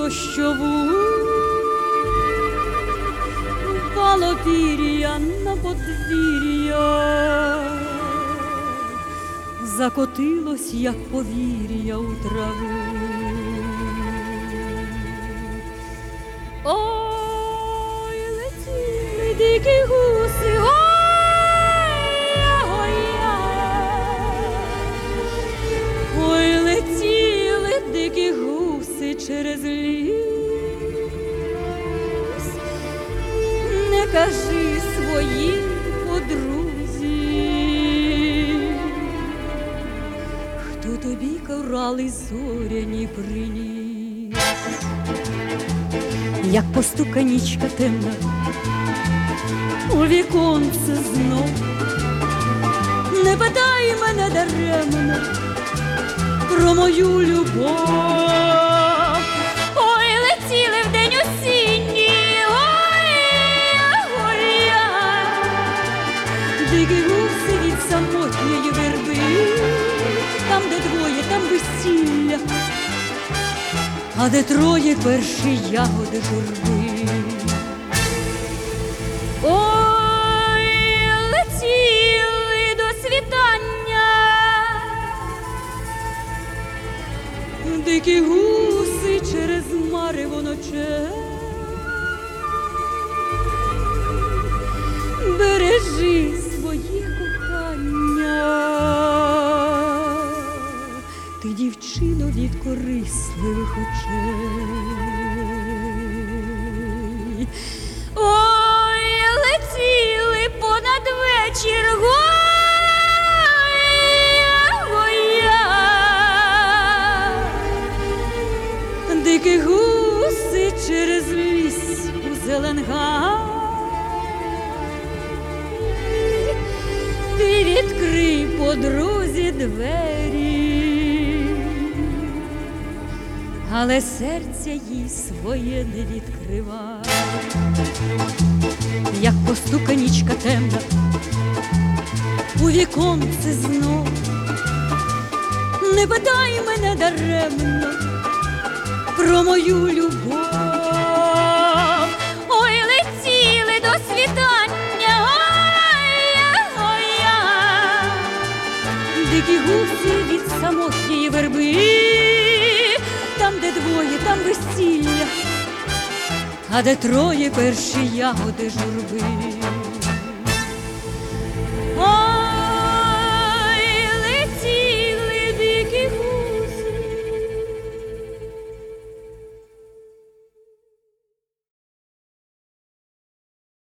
дощову, впало пір'я на подвір'я, закотилось, як повір'я у траву. Ой, летіли дикі гуси, ой, летіли дикі гуси через ліс. Не кажи своїй подрузі, хто тобі корали зоряні приніс. Як постука нічка темна у віконце знов, не питай мене даремно про мою любов. Ой, летіли вдень осінній, ой, дикі гуси від самотньої верби, там, де двоє, там весілля, а де троє перші ягоди журби. Ой, летіли до світання дикі гуси через марево ночей. Бережи своє кохання, ти, дівчино, від корисливих очей. Ой, летіли понад вечір, дикі гуси через ліс у зелен гай. Ти відкрий подрузі двері, але серця їй своє не відкривай. Як постука нічка темна у віконце знов, не питай мене даремно про мою любов. Ой, летіли до світання, ой, дикі гуси від самотньої верби, там, де двоє, там весілля, а де троє перші ягоди журби.